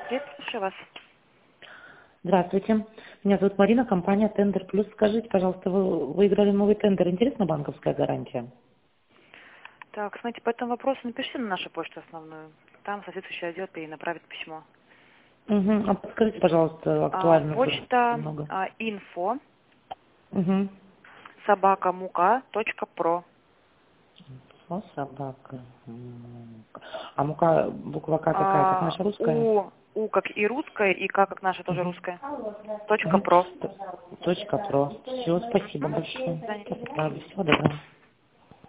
Привет, слушаю вас. Здравствуйте. Меня зовут Марина, компания Тендер Плюс. Скажите, пожалуйста, вы выиграли новый тендер. Интересна банковская гарантия? Так, смотрите, по этому вопросу напишите на нашу почту основную. Там соответствующий отдел перенаправит письмо. Угу. А подскажите, пожалуйста, актуально Почта немного. info Угу. собакамука.про. Собака. А мука, буква К какая, как наша русская? У как и русская, и К как наша тоже Угу. русская. .про. Точка про. Все, спасибо До большое. свидания. Всего доброго.